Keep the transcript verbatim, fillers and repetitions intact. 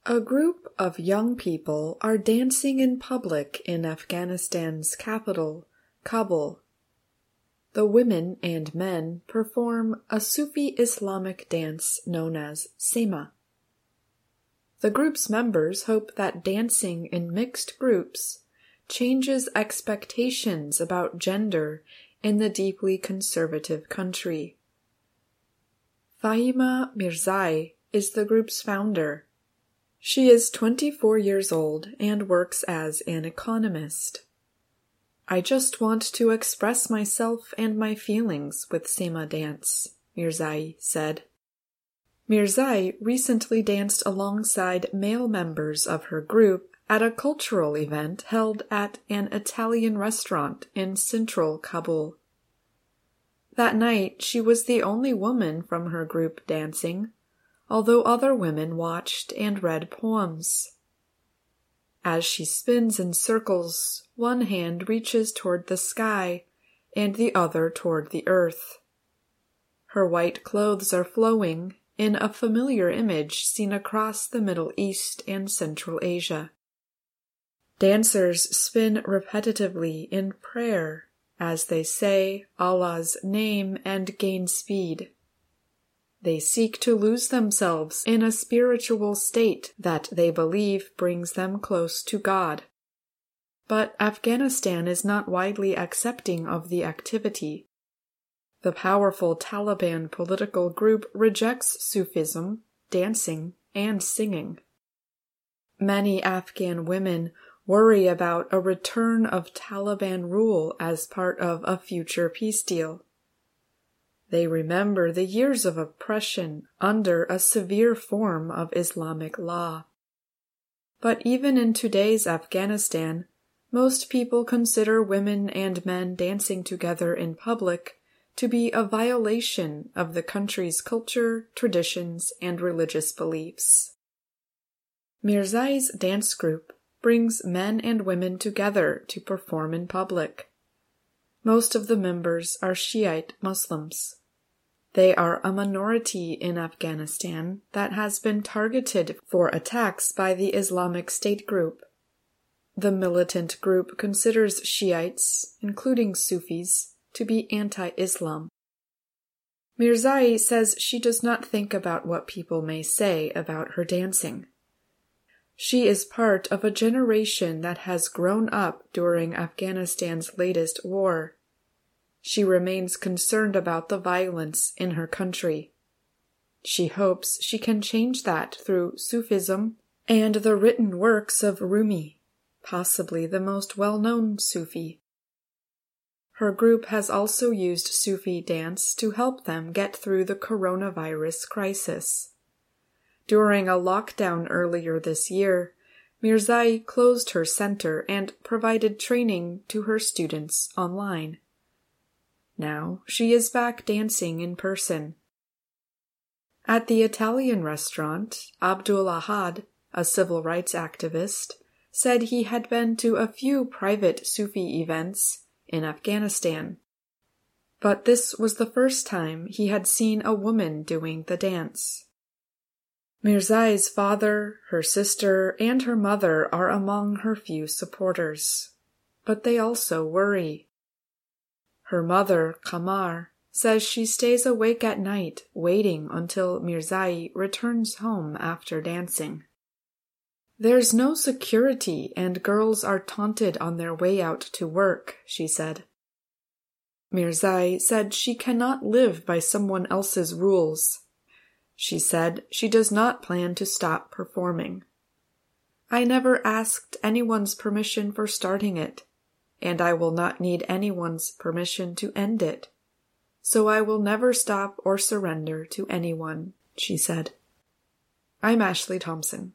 A group of young people are dancing in public in Afghanistan's capital, Kabul. The women and men perform a Sufi Islamic dance known as Sema. The group's members hope that dancing in mixed groups changes expectations about gender in the deeply conservative country. Fahima Mirzai is the group's founder. She is twenty-four years old and works as an economist. I just want to express myself and my feelings with Sema dance, Mirzai said. Mirzai recently danced alongside male members of her group at a cultural event held at an Italian restaurant in central Kabul. That night, she was the only woman from her group dancing, although other women watched and read poems. As she spins in circles, one hand reaches toward the sky and the other toward the earth. Her white clothes are flowing in a familiar image seen across the Middle East and Central Asia. Dancers spin repetitively in prayer as they say Allah's name and gain speed. They seek to lose themselves in a spiritual state that they believe brings them close to God. But Afghanistan is not widely accepting of the activity. The powerful Taliban political group rejects Sufism, dancing, and singing. Many Afghan women worry about a return of Taliban rule as part of a future peace deal. They remember the years of oppression under a severe form of Islamic law. But even in today's Afghanistan, most people consider women and men dancing together in public to be a violation of the country's culture, traditions, and religious beliefs. Mirzai's dance group brings men and women together to perform in public. Most of the members are Shiite Muslims. They are a minority in Afghanistan that has been targeted for attacks by the Islamic State group. The militant group considers Shiites, including Sufis, to be anti-Islam. Mirzai says she does not think about what people may say about her dancing. She is part of a generation that has grown up during Afghanistan's latest war. She remains concerned about the violence in her country. She hopes she can change that through Sufism and the written works of Rumi, possibly the most well-known Sufi. Her group has also used Sufi dance to help them get through the coronavirus crisis. During a lockdown earlier this year, Mirzai closed her center and provided training to her students online. Now she is back dancing in person. At the Italian restaurant, Abdul Ahad, a civil rights activist, said he had been to a few private Sufi events in Afghanistan. But this was the first time he had seen a woman doing the dance. Mirzai's father, her sister, and her mother are among her few supporters, but they also worry. Her mother, Kamar, says she stays awake at night waiting until Mirzai returns home after dancing. There's no security and girls are taunted on their way out to work, she said. Mirzai said she cannot live by someone else's rules. She said she does not plan to stop performing. I never asked anyone's permission for starting it, and I will not need anyone's permission to end it. So I will never stop or surrender to anyone, she said. I'm Ashley Thompson.